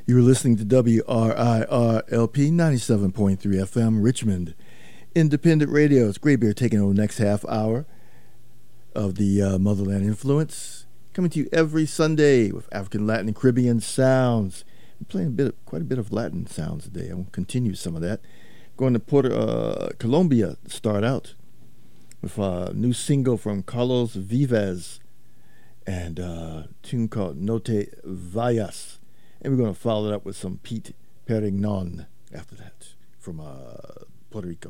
You're listening to WRIR-LP 97.3 FM, Richmond. Independent radio. It's Graybeard taking over the next half hour of the Motherland Influence. Coming to you every Sunday with African, Latin, and Caribbean sounds. I'm playing quite a bit of Latin sounds today. I will continue some of that. Going to Colombia to start out with a new single from Carlos Vives and a tune called No Te Vayas. And we're going to follow it up with some Pete Perignon after that from Puerto Rico.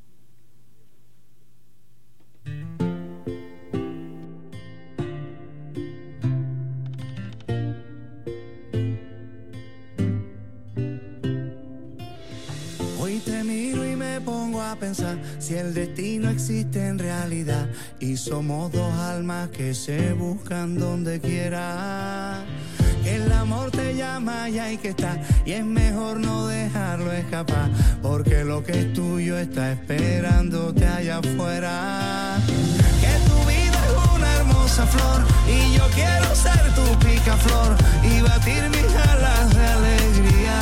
Hoy te miro y me pongo a pensar si el destino existe en realidad y somos dos almas que se buscan donde quiera. El amor te llama y hay que estar y es mejor no dejarlo escapar porque lo que es tuyo está esperándote allá afuera. Que tu vida es una hermosa flor y yo quiero ser tu picaflor y batir mis alas de alegría.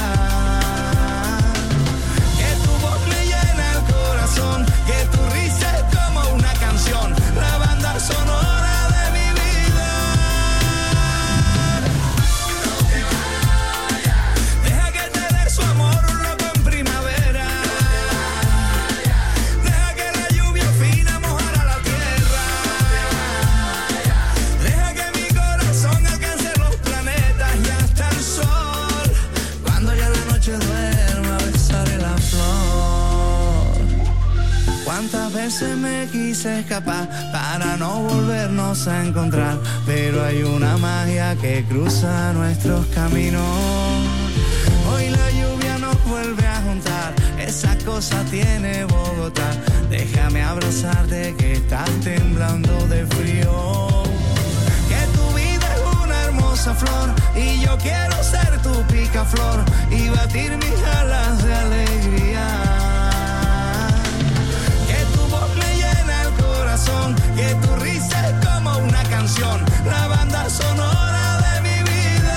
Que tu voz me llena el corazón, que tu risa es como una canción, la banda sonora de mi vida. Deja que te dé su amor un loco en primavera. Deja que la lluvia fina mojara la tierra. Deja que mi corazón alcance los planetas y hasta el sol. Cuando ya la noche duerma besaré la flor. Cuántas veces me quise escapar para no volvernos a encontrar, pero hay una magia que cruza nuestros caminos. Hoy la lluvia nos vuelve a juntar, esa cosa tiene Bogotá. Déjame abrazarte que estás temblando de frío. Que tu vida es una hermosa flor y yo quiero ser tu picaflor y batir mis alas de alegría. Que tu voz me llena el corazón, que tu risa es como una canción, la banda sonora de mi vida.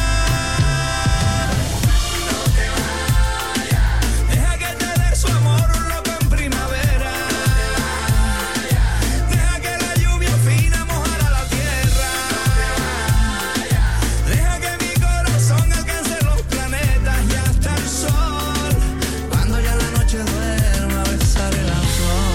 No te vayas. Deja que te dé su amor un loco en primavera. Deja que la lluvia fina mojara la tierra. Deja que mi corazón alcance los planetas y hasta el sol. Cuando ya la noche duerma besaré la flor.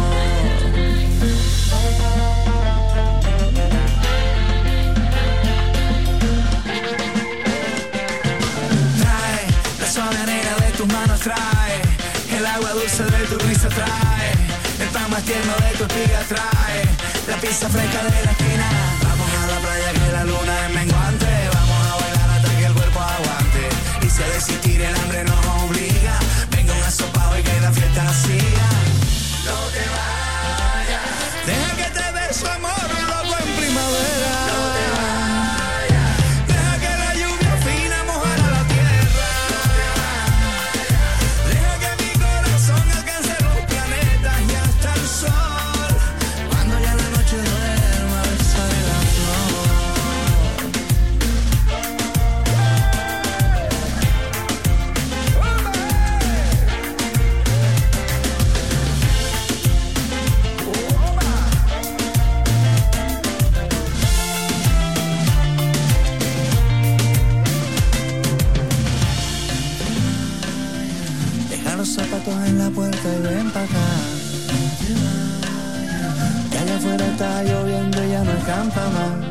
Trae la suave arena de tus manos, trae el agua dulce de tu risa, trae el pan más tierno de tu espiga, trae la pizza fresca de la esquina. Vamos a la playa que la luna es menguante, vamos a bailar hasta que el cuerpo aguante. Y si a desistir el hambre nos obliga, venga un asopado y que la fiesta siga. No te vayas. Deja que te dé su amor un loco en primavera. No te vayas. Deja que la lluvia fina mojara la tierra. Deja que mi corazón alcance los planetas y hasta el sol. Cuando ya la noche duerma besaré la flor. Deja los zapatos en la puerta y ven pa' acá. Que allá afuera está lloviendo y ya no escampa más.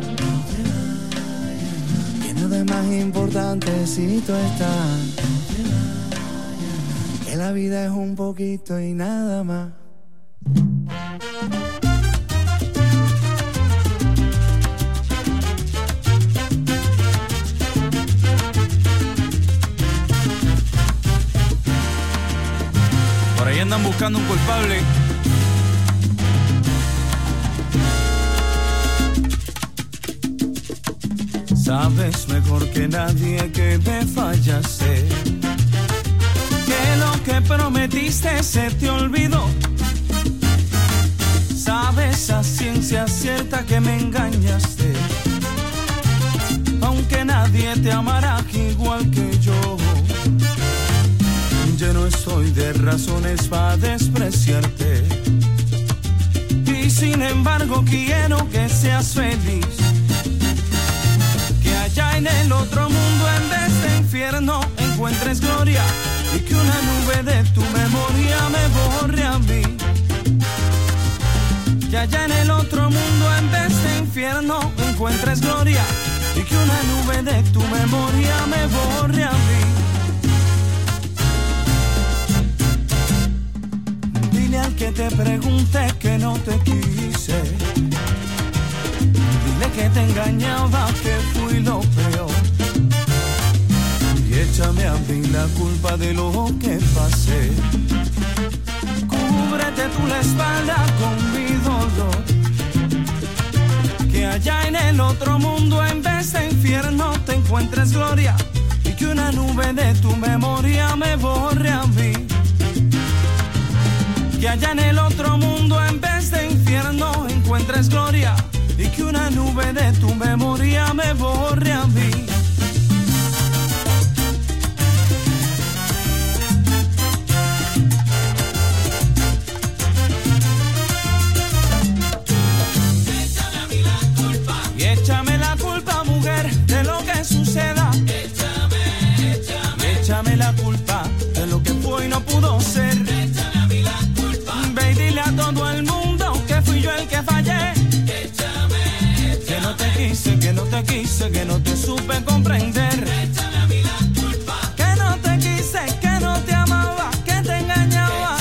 Que no es más importante si tú estás. Que la vida es un poquito y nada más. Por ahí andan buscando un culpable. Sabes mejor que nadie que te fallaste, que lo que prometiste se te olvidó. Sabes a ciencia cierta que me engañaste, aunque que nadie te amará igual que yo. Yo no estoy de razones para despreciarte, y sin embargo quiero que seas feliz, que allá en el otro mundo en vez de infierno encuentres gloria, y que una nube de tu memoria me borre a mí. Que allá en el otro mundo en vez de infierno encuentres gloria, y que una nube de tu memoria me borre a mí. Dile al que te pregunte que no te quise, dile que te engañaba, que fui lo peor, y échame a mí la culpa de lo que pasé. Cúbrete tú la espalda con mi dolor, que allá en el otro mundo en vez de infierno te encuentres gloria, y que una nube de tu memoria me borre a mí. Que allá en el otro mundo en vez de infierno encuentres gloria, y que una nube de tu memoria me borre a mí. Échame a mí la culpa, y échame la culpa, mujer, de lo que suceda. Échame la culpa de lo que fue y no pudo ser. Ve y dile a todo el mundo que fui yo el que fallé. Que no te quise, que no te quise, que no te supe comprender. Échame a mí la culpa. Que no te quise, que no te amaba, que te engañaba.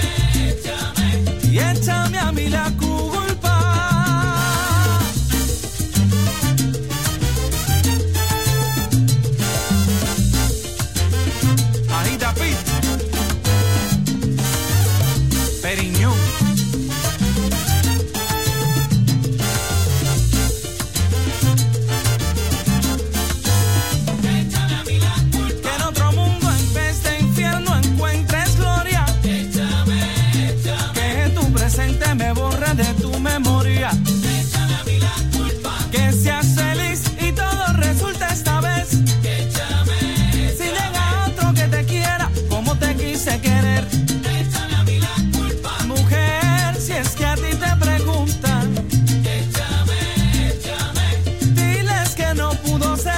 Y échame a mí la culpa. Ahí David Periñón. Échame a mí la culpa. Que en otro mundo en vez de infierno encuentres gloria. Échame. Que tu presente me borre de tu memoria. Échame a mí la culpa. Que seas feliz y todo resulta esta vez. Échame. Si llega otro que te quiera como te quise querer. Si es que a ti te preguntan, échame, diles que no pudo ser.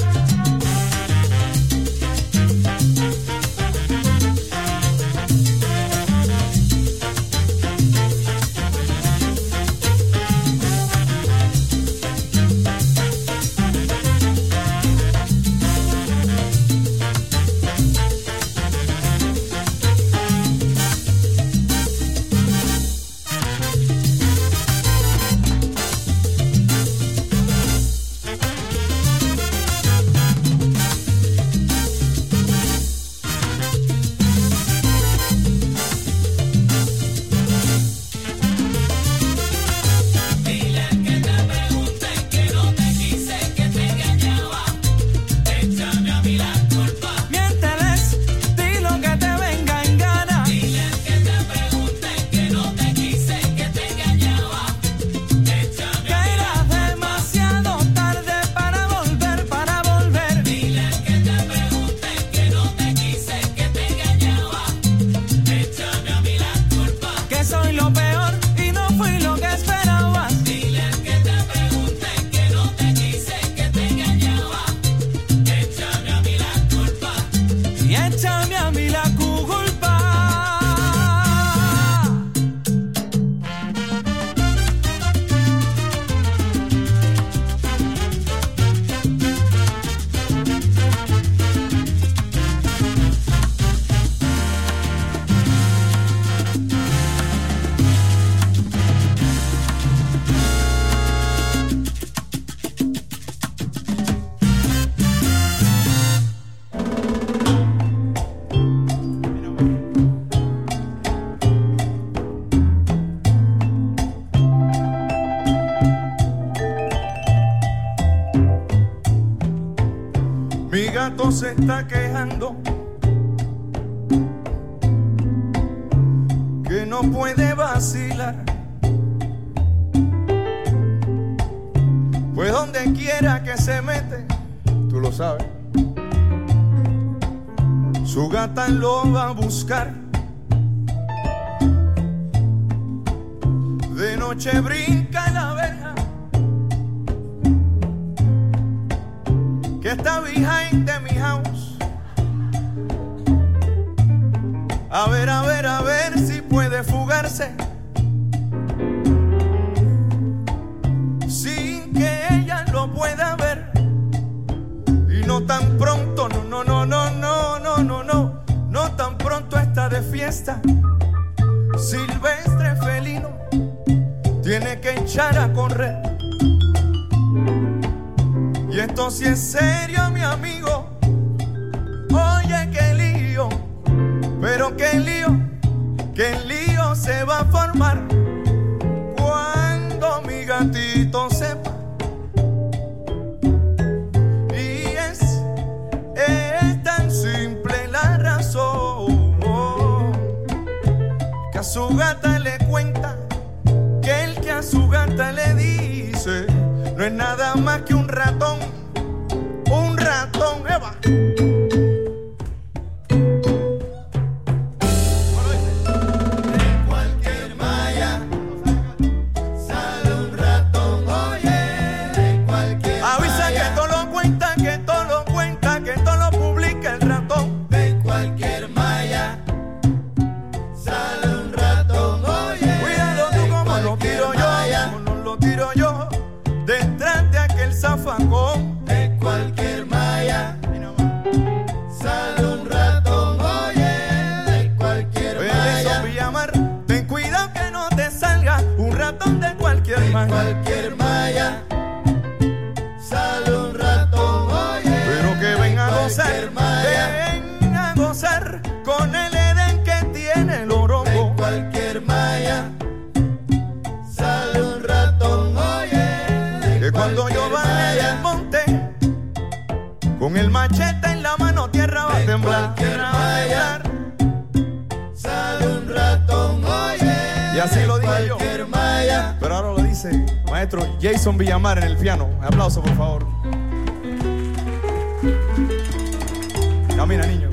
gato se está quejando que no puede vacilar, pues donde quiera que se mete tú lo sabes. Su gata lo va a buscar. De noche brinca la verja que está behind de mi house. A ver si puede fugarse sin que ella lo pueda ver. Y no tan pronto, no tan pronto está de fiesta. Silvestre felino tiene que echar a correr. Y esto sí es serio, mi amigo. Oye, qué lío, pero qué lío se va a formar cuando mi gatito sepa. Y es tan simple la razón que a su gata le cuenta que el que a su gata le dice no es nada más que un ratón, Eva. Zafacón. De cualquier malla sale un ratón, oye, de cualquier malla. Villamar, ten cuidado que no te salga un ratón de cualquier malla. De cualquier malla sale un ratón, oye, pero que venga a gozar, venga a gozar con el Edén que tiene el orongo. De cualquier malla sale un ratón, oye, que cuando yo con el machete en la mano, tierra va a temblar. Tierra va a temblar. Sale un ratón, oye. Y así lo digo yo. Malla. Pero ahora lo dice maestro Jason Villamar en el piano. Un aplauso, por favor. Camina, niño.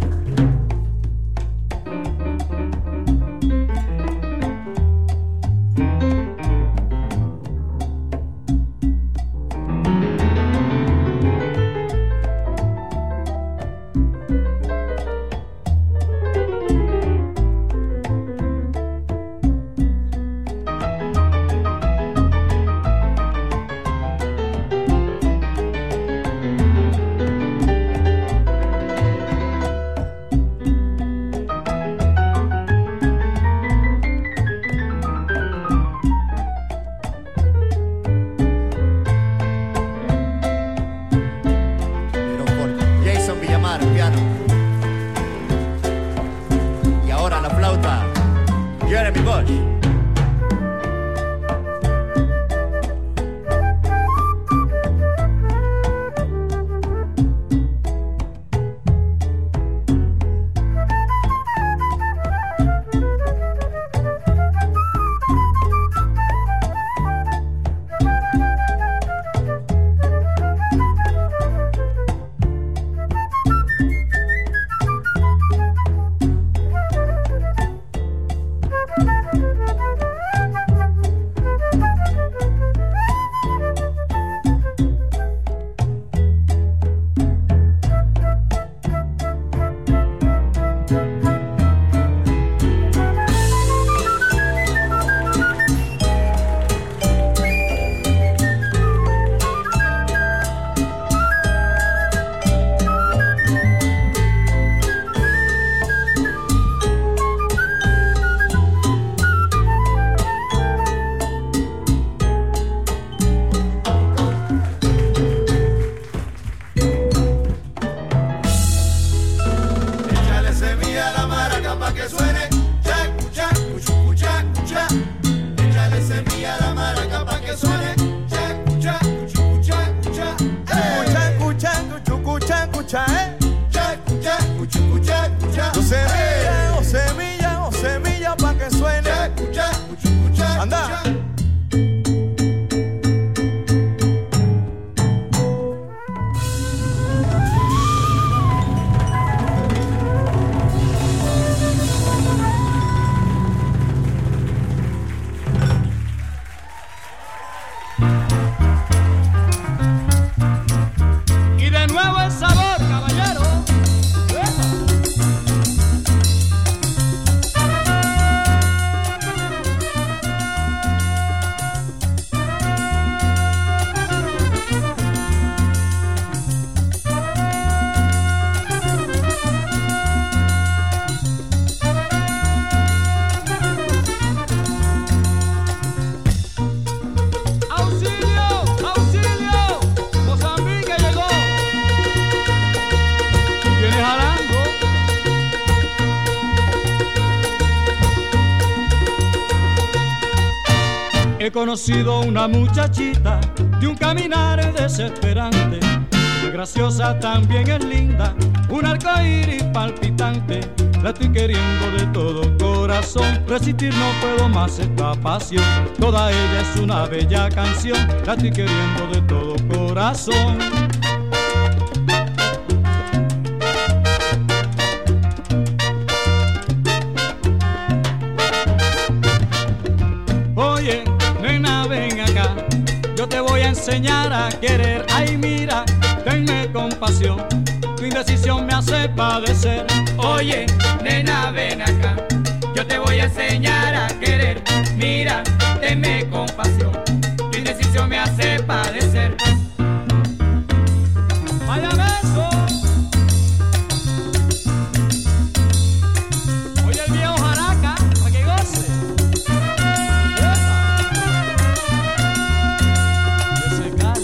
Semilla pa' que suene. Anda. He conocido una muchachita de un caminar desesperante. Es graciosa, también es linda, un arcoíris palpitante. La estoy queriendo de todo corazón, resistir no puedo más esta pasión. Toda ella es una bella canción, la estoy queriendo de todo corazón. Oye, nena, ven acá, yo te voy a enseñar a querer. Ay, mira, tenme compasión, tu indecisión me hace padecer. Oye, nena, ven acá, yo te voy a enseñar a querer. Mira, tenme compasión, tu indecisión me hace padecer. ¡Vaya beso! Oye el viejo jaraca, para que goce. Ese Cali.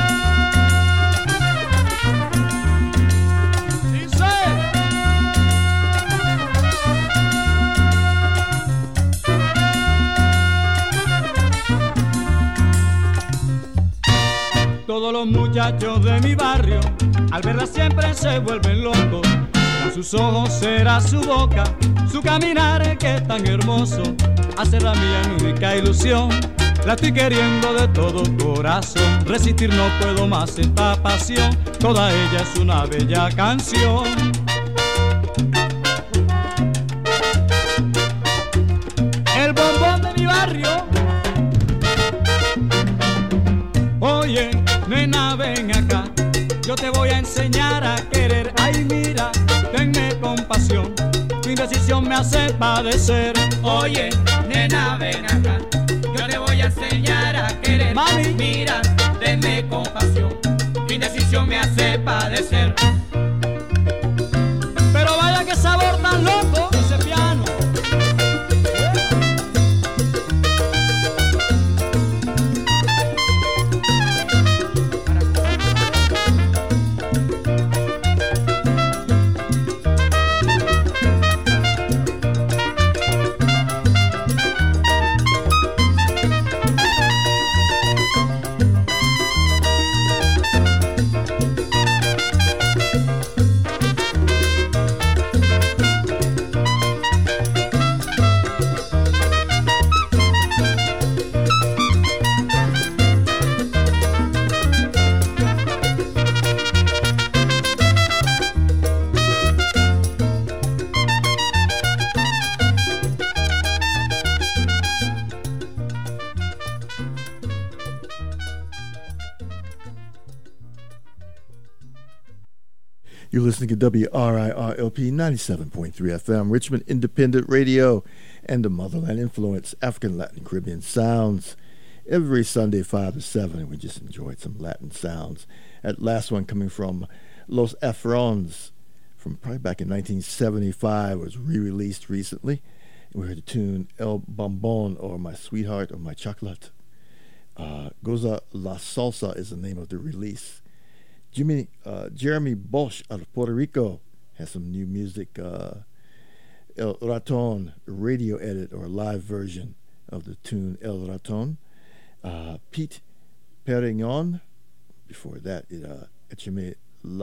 Dice. Todos los muchachos de mi barrio al verla siempre se vuelven locos. Será sus ojos, será su boca, su caminar que es tan hermoso. Hace la mía mi única ilusión, la estoy queriendo de todo corazón. Resistir no puedo más esta pasión, toda ella es una bella canción. El bombón de mi barrio. Oye, nena, ven acá, yo te voy a enseñar a querer. Ay, mira, tenme compasión, tu indecisión me hace padecer. Oye, nena, ven acá, yo te voy a enseñar a querer. Mami, mira, tenme compasión, tu indecisión me hace padecer. Pero vaya que sabor tan loco ese piano. You're listening to WRIR-LP 97.3 FM, Richmond Independent Radio, and the Motherland Influence, African, Latin, Caribbean sounds. Every Sunday, 5 to 7, we just enjoyed some Latin sounds. That last one coming from Los Afrons, from probably back in 1975, was re-released recently. And we heard the tune El Bombon, or My Sweetheart, or My Chocolate. Goza La Salsa is the name of the release. Jeremy Bosch out of Puerto Rico has some new music. El Raton radio edit or live version of the tune El Raton. Pete Perignon. Before that, Échame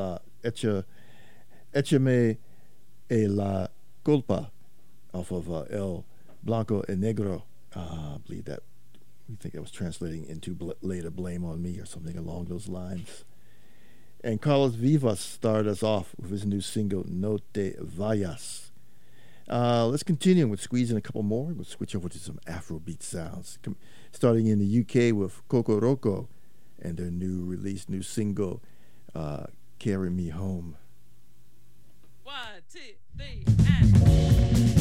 la Culpa off of El Blanco y Negro. I believe that we think that was translating into Lay the Blame on Me or something along those lines. And Carlos Vivas started us off with his new single, No Te Vayas. Let's continue with squeezing a couple more. We'll switch over to some Afrobeat sounds. Starting in the UK with Coco Roco and their new single, Carry Me Home. 1, 2, 3, and...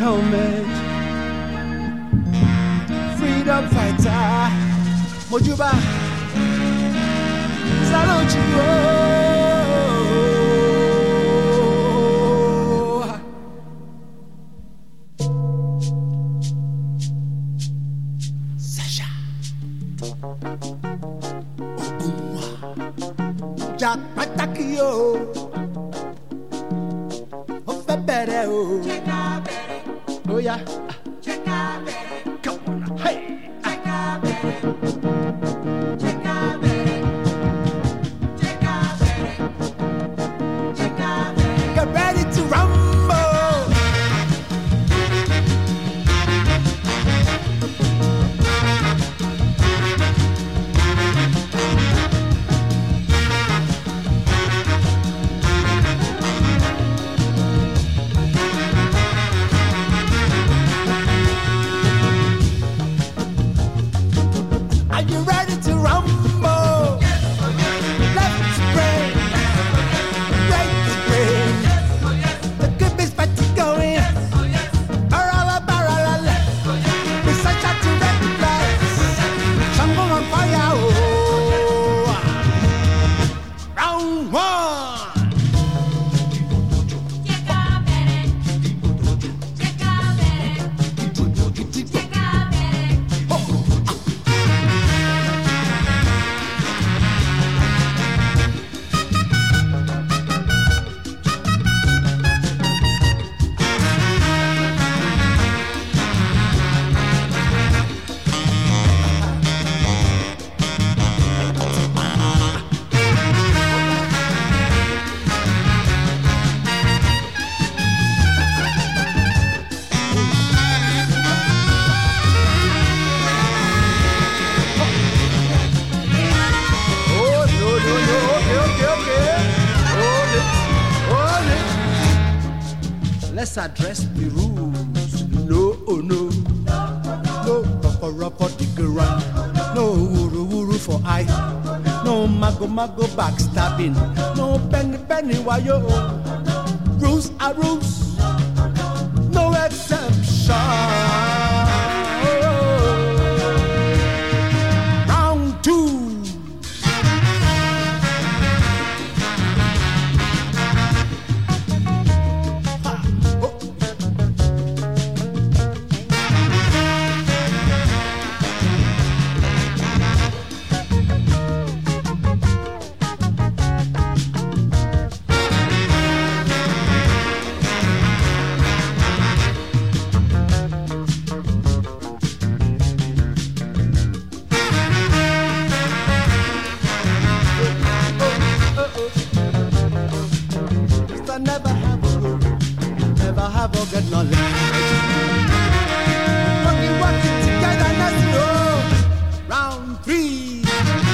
helmet. Freedom fighter, Mojuba, salute you. Sasha, Ogunwa, Jack Patakio, Ofebere, oh yeah. Let's address the rules. No, oh no. No for the ground. No wuru for eye. No mago backstabbing. No penny wayo. Rules are rules. No exception. Round two. Get knowledge. Working together, let's go. Round three.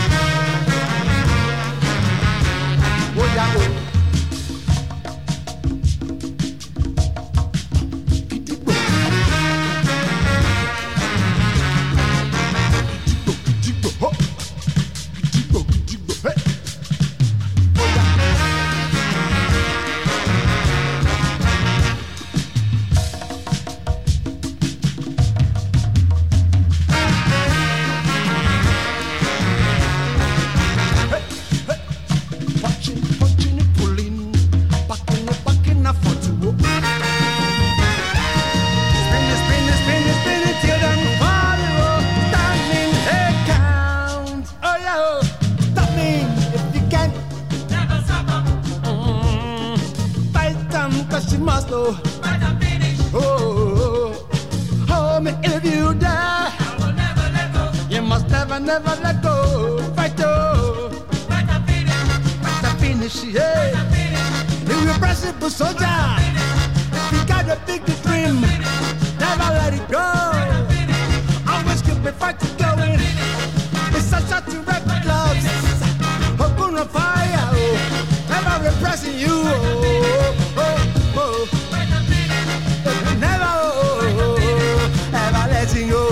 Oh yeah, oh. Never let go. Fight to finish. Yeah. Irrepressible soldier. You got a big dream. Never let it go. Always keep the fight going. It's such a direct gloves. Open on fire. Never repressing you. Never, ever letting go.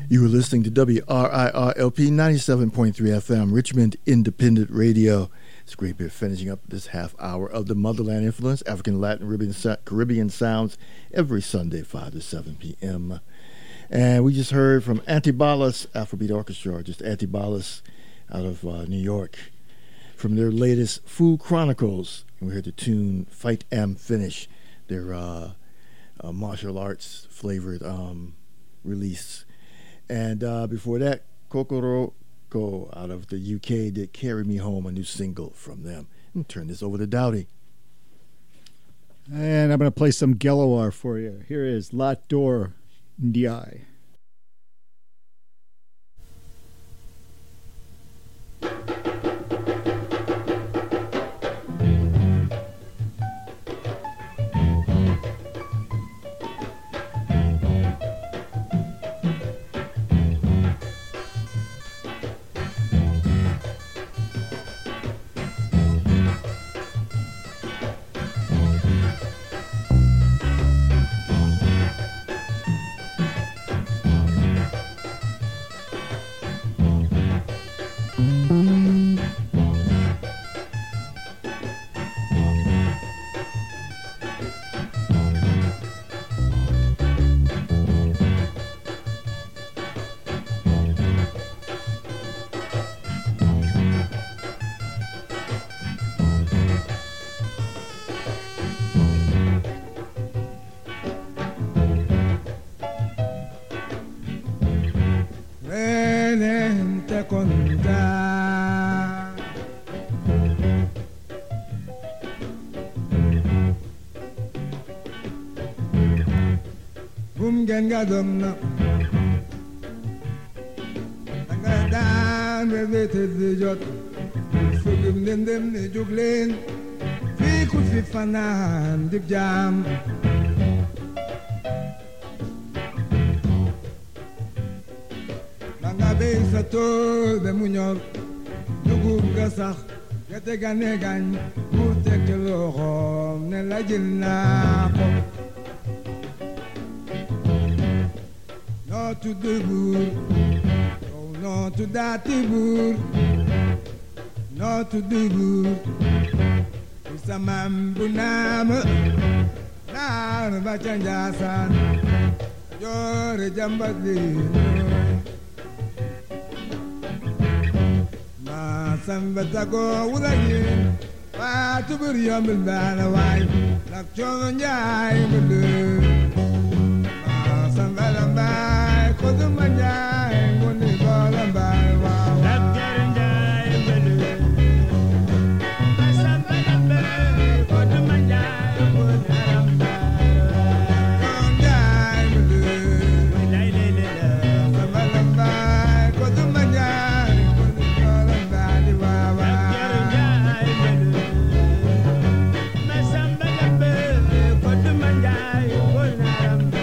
You were listening to WRIR-LP 97.3 FM, Richmond Independent Radio. It's great beer finishing up this half hour of the Motherland Influence, African, Latin, Caribbean sounds, every Sunday, 5 to 7 p.m. And we just heard from Antibalas Afrobeat Orchestra, or just Antibalas out of New York, from their latest Food Chronicles. And we heard the tune Fight and Finish, their martial arts flavored release. And before that, Kokoroko out of the UK did Carry Me Home, a new single from them. I'm going to turn this over to Dowdy. And I'm going to play some Gelawar for you. Here is Lat Dor Ndiaye. Gadamna Dangadan related the jot Sugim them the juglen Fi kufi fanan dip jam Danga be sato de muñor Dugub gasax Gete gane gañ Pour tek loxom ne la jël naa ko Not to the wood, oh, not to that wood, not to the wood. It's a man bunam, now Bachanjasan, you're a jambadi. Masam Batago, would I hear? Why to be young man, a wife, like John Jai, Masam Balamba. Kodu manjai ngoni balambai wow Lapjaranjai belu Asambalambe kodu manjai ngoni arambai Manjai belu Lai lai lai Asambalambai kodu manjai ngoni balambai wow Lapjaranjai belu Asambalambe kodu manjai ngoni arambai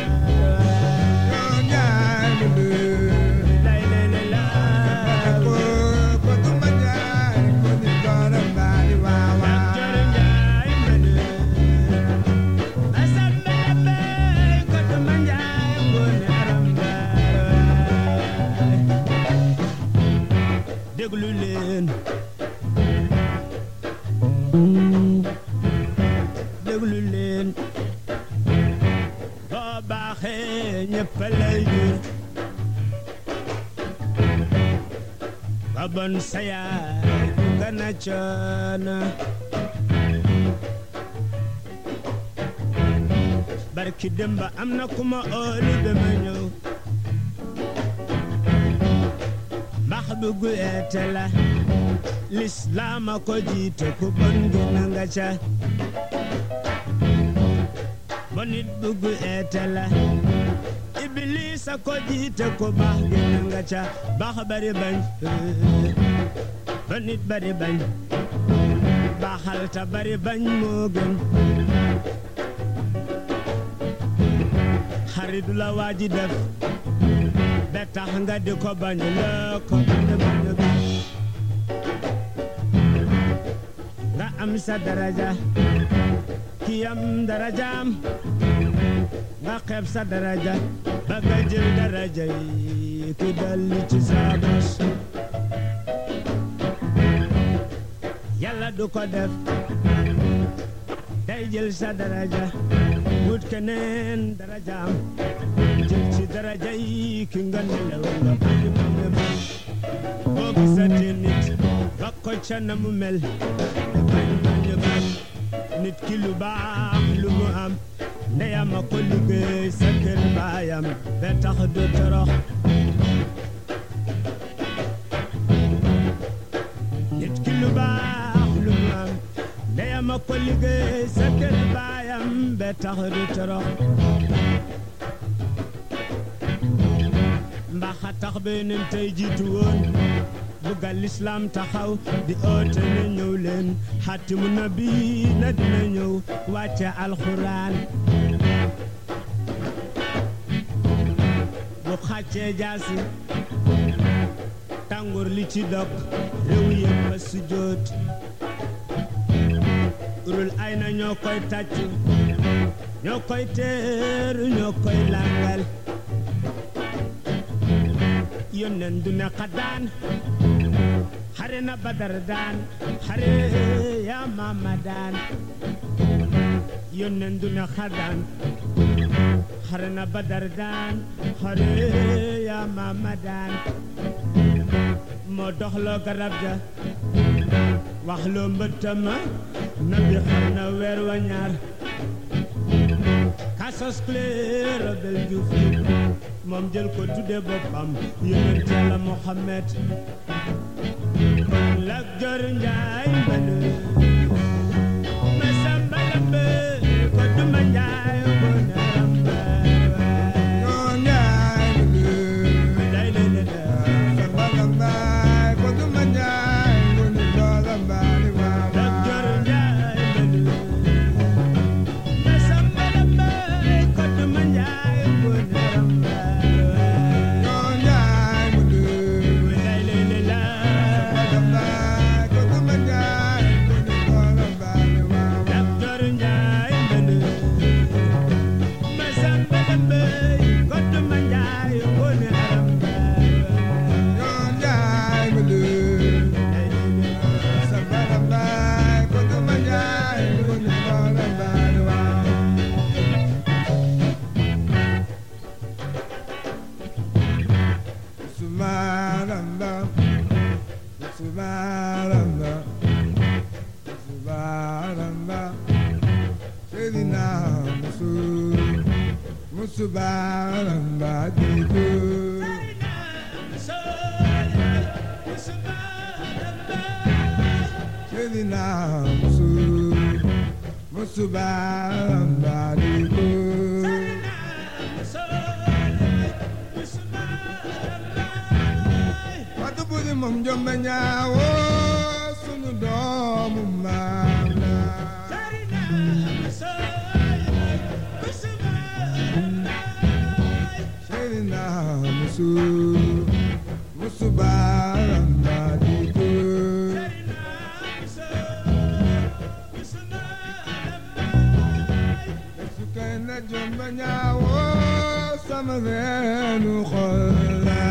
Babon saya kana chana barki demba amna kuma oli be manyo mahbugu etela l'islam ko jito ko bangi nangacha bonit bugu etela Iblisa ko jite ko bahge nangacha bah bari bañ banit bari bañ bahal ta bari bañ mo gën xarit la waji def be tax nga di ko bañ la ko bañ nga am sa daraja ki am darajam nga xeeb sa daraja baga jël daraja yi ki dalli ci sa bos yàlla du ko def day jël sa daraja wut keneen darajaam jël ci daraja yi ki nga nelaw nga bàyyi ma nga mel boo gisatee nit ba ko ca na mu mel bàyyi ma nga mel nit ki lu baax lu mu am ndeyam a ko liggéey sa kër baayam ba tax du torox nit ki lu baax lu mu am ndeyam a ko liggéey sa kër baayam ba tax du torox mbaxa tax beneen tey jiitu woon bugal lislaam taxaw di oote ne ñëw leen xatimu nabi na dina ñëw wàcce alxuraan bu xàccee jaasi tàngoor li ci dog réew yépp a sujjóot urul ay na ñoo koy tàccu ñoo koy teeru ñoo koy langal yónneen du ne xadaan xare na badar daan xare yaa mama daan yónneen du ne xadaan xare na badar daan xare yaa mama daan moo doxloo garab ja waxloo mbëttama nabi xar na weer wa ñaar kasos clé bel juuf moom jël ko tudde boppam yonent Yàlla Muhammad Lat Joor Njaay mbënd ma samba lambe ko duma njaay ko narambe ñoo njaay mbënd day lay lay samba lambe ko duma njaay ko narambe Lat Joor Njaay mbënd ma samba lambe ko duma njaay ko narambe Subhanallah diku Sayyidina Subhanallah diku Watu budi mom jomba ñaawo sunu doomu maam la Musubaram diku Sukayna jomba ñaawo sama reenu xolla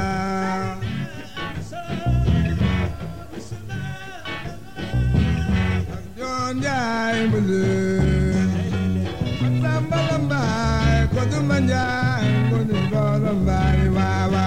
ak joon jaay mbële samba lambaay ko duma njaay ko duma lambaay waawa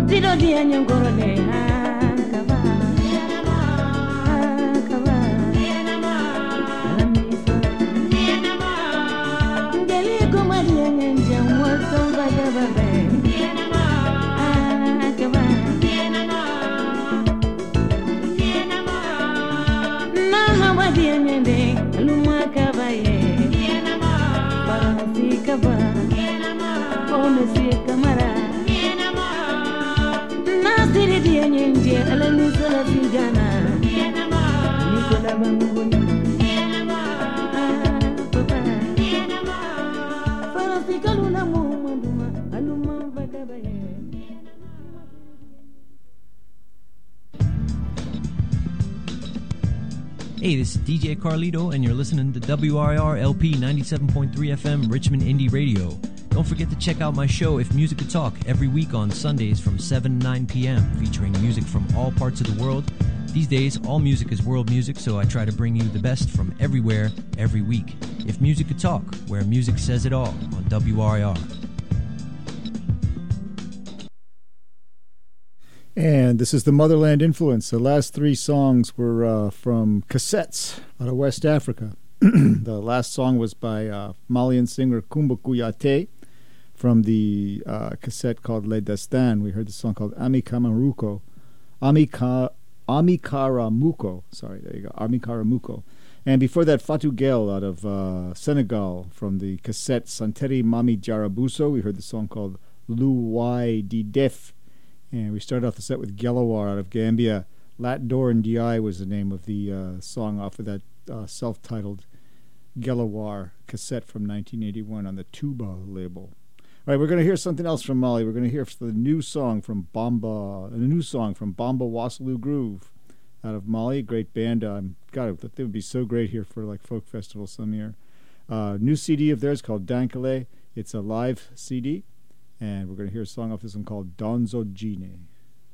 Tiro dia nyongoro ne Hey, this is DJ Carlito, and you're listening to WRIR LP 97.3 FM Richmond Indie Radio. Don't forget to check out my show, If Music Could Talk, every week on Sundays from 7 to 9 p.m., featuring music from all parts of the world. These days, all music is world music, so I try to bring you the best from everywhere, every week. If Music Could Talk, where music says it all, on WRIR. And this is the Motherland Influence. The last three songs were from cassettes out of West Africa. The last song was by Malian singer Kumba Kuyate from the cassette called Le Destin. We heard the song called Amikaramuko. Sorry, there you go. Amikaramuko. And before that, Fatou Gueye out of Senegal from the cassette Santeri Mami Jarabuso. We heard the song called Luwai Di Def. And we started off the set with Gelawar out of Gambia. Lat Dor and Di was the name of the song off of that self-titled Gelawar cassette from 1981 on the Tuba label. All right, we're going to hear something else from Mali. We're going to hear the new song from Bamba Wasalu Groove out of Mali. Great band. God, I thought they would be so great here for like folk festival some year. New CD of theirs called Dankale. It's a live CD. And we're going to hear a song off this one called Donzo Gine.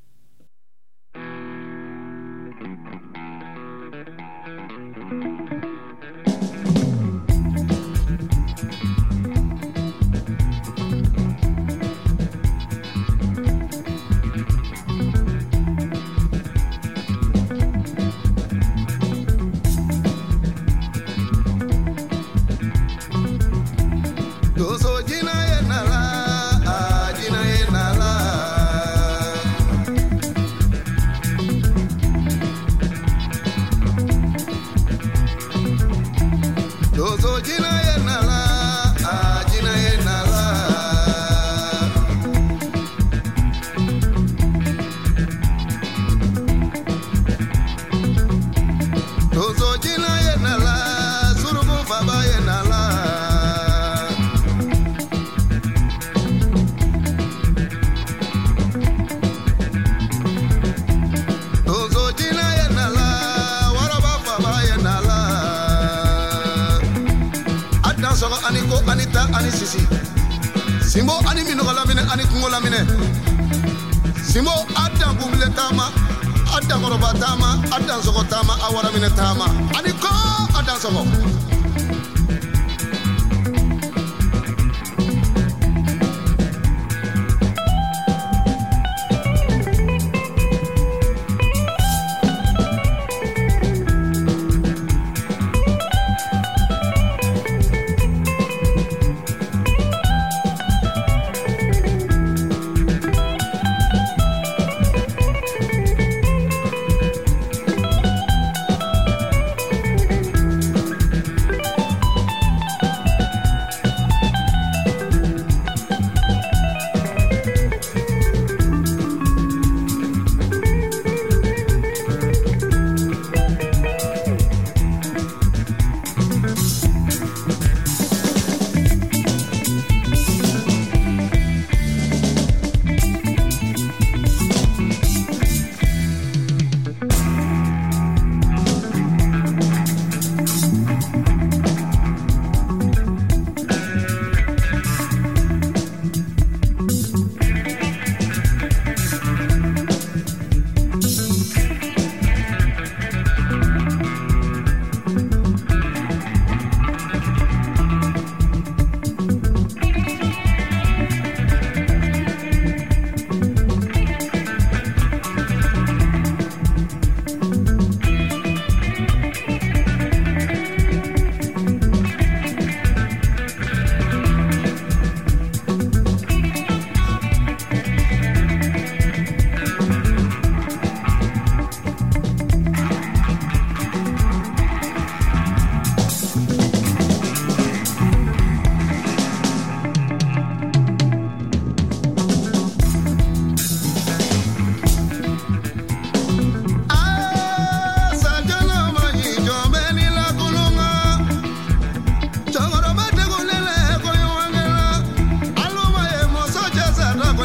Simbo ani minola mine ani kungola mine Simbo adda bumle tama adda goroba tama adda sogo tama awara mine tama ani ko adda sogo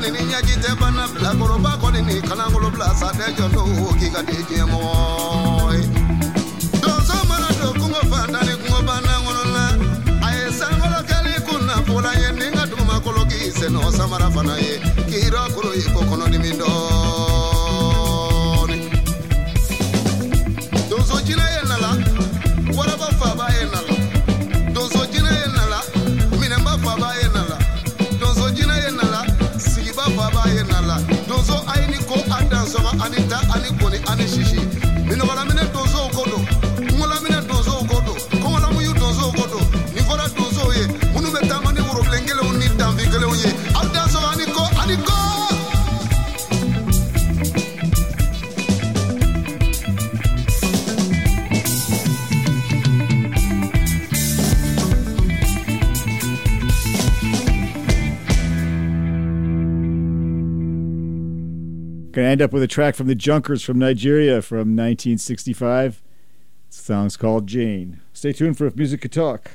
ni nyagite bana bla koroba ko ni kanangolo bla sa de jono ki ga de jemo dozo mana do kungo fanda ni kungo bana ngono na ay sangola kali kuna pola ye ninga duma kologi se no samara fana ye kira kuro ye kokono ni mindo dozo jina ye nala waraba fa ba ye nala dozo jina ye nala minamba fa ba ye nala dozo jina ye nala sigiba fa ba ye nala dozo aini ko andan soma anita ani koni ani shishi minogala mine dozo kodo ngola mine dozo kodo kola mu yu dozo kodo ni fora dozo ye munu betama ni woro blengele uni dambi kele ye andan soma ani ko Gonna end up with a track from the Junkers from Nigeria from 1965. The song's called Jane. Stay tuned for If Music Could Talk.